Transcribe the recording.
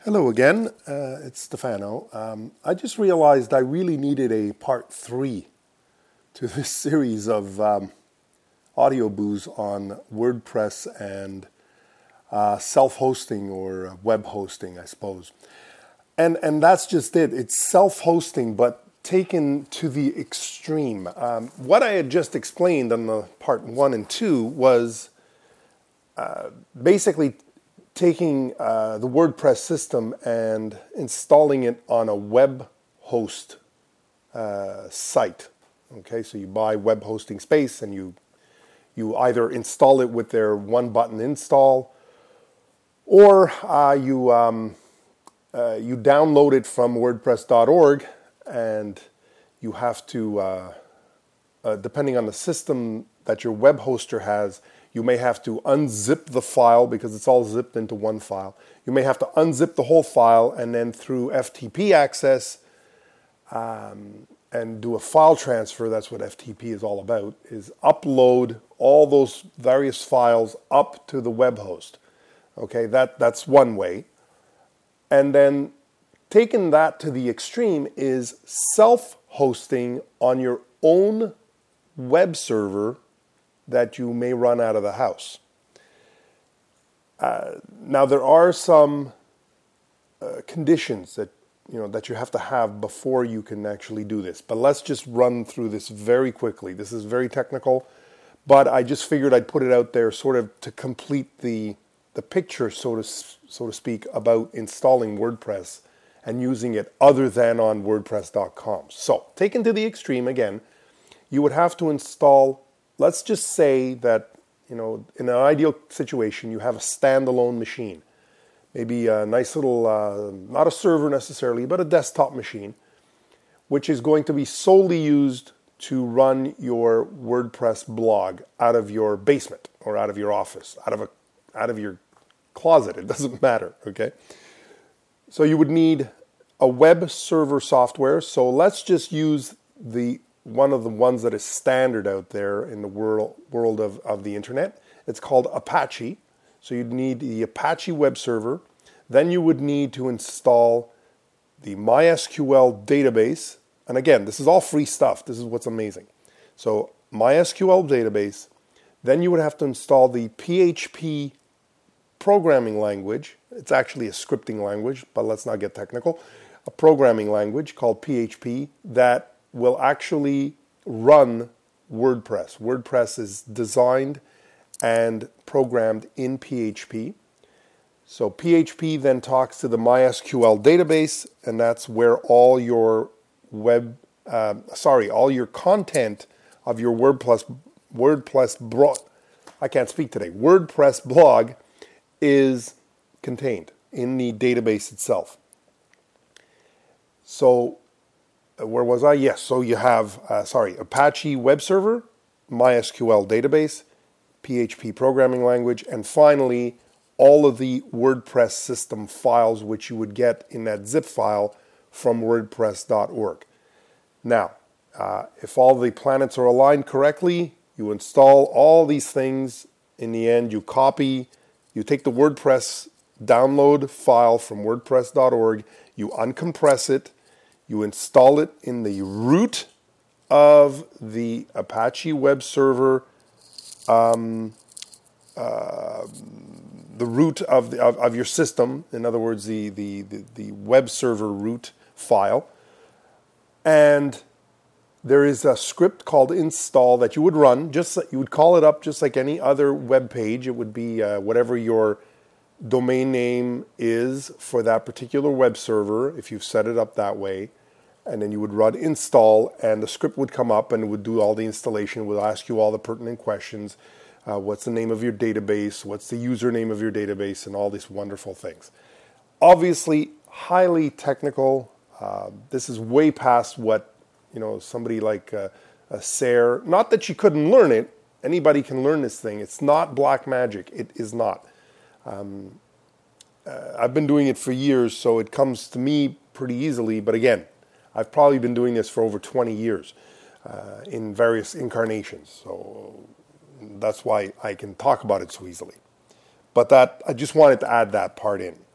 Hello again, it's Stefano. I just realized I really needed a part 3 to this series of audio boos on WordPress and self-hosting or web hosting, I suppose. And that's just it. It's self-hosting, but taken to the extreme. What I had just explained on the part 1 and 2 was basically taking the WordPress system and installing it on a web host site. Okay, so you buy web hosting space and you either install it with their one-button install, or you download it from WordPress.org, and you have to, depending on the system that your web hoster has, you may have to unzip the file because it's all zipped into one file. You may have to unzip the whole file and then through FTP access and do a file transfer. That's what FTP is all about, is upload all those various files up to the web host. Okay, that's one way. And then taking that to the extreme is self-hosting on your own web server that you may run out of the house. Now there are some conditions that you have to have before you can actually do this. But let's just run through this very quickly. This is very technical, but I just figured I'd put it out there sort of to complete the picture, so to speak, about installing WordPress and using it other than on WordPress.com. So taken to the extreme again, you would have to install. Let's just say that, in an ideal situation, you have a standalone machine. Maybe a nice little, not a server necessarily, but a desktop machine, which is going to be solely used to run your WordPress blog out of your basement or out of your office, out of your closet. It doesn't matter, okay? So you would need a web server software. So let's just use one of the ones that is standard out there in the world of the internet. It's called Apache. So you'd need the Apache web server. Then you would need to install the MySQL database. And again, this is all free stuff. This is what's amazing. So MySQL database. Then you would have to install the PHP programming language. It's actually a scripting language, but let's not get technical. A programming language called PHP that will actually run WordPress. WordPress is designed and programmed in PHP. So PHP then talks to the MySQL database, and that's where all your all your content of your WordPress blog is contained in the database itself. So where was I? Yes, so you have, Apache web server, MySQL database, PHP programming language, and finally, all of the WordPress system files which you would get in that zip file from WordPress.org. Now, if all the planets are aligned correctly, you install all these things. In the end, you take the WordPress download file from WordPress.org, you uncompress it, you install it in the root of the Apache web server, the root of your system. In other words, the web server root file. And there is a script called install that you would run. You would call it up just like any other web page. It would be whatever your domain name is for that particular web server, if you've set it up that way. And then you would run install, and the script would come up and it would do all the installation. It would ask you all the pertinent questions. What's the name of your database? What's the username of your database? And all these wonderful things. Obviously, highly technical. This is way past what somebody like Sarah. Not that she couldn't learn it. Anybody can learn this thing. It's not black magic. It is not. I've been doing it for years, so it comes to me pretty easily. But again, I've probably been doing this for over 20 years in various incarnations. So that's why I can talk about it so easily. But I just wanted to add that part in.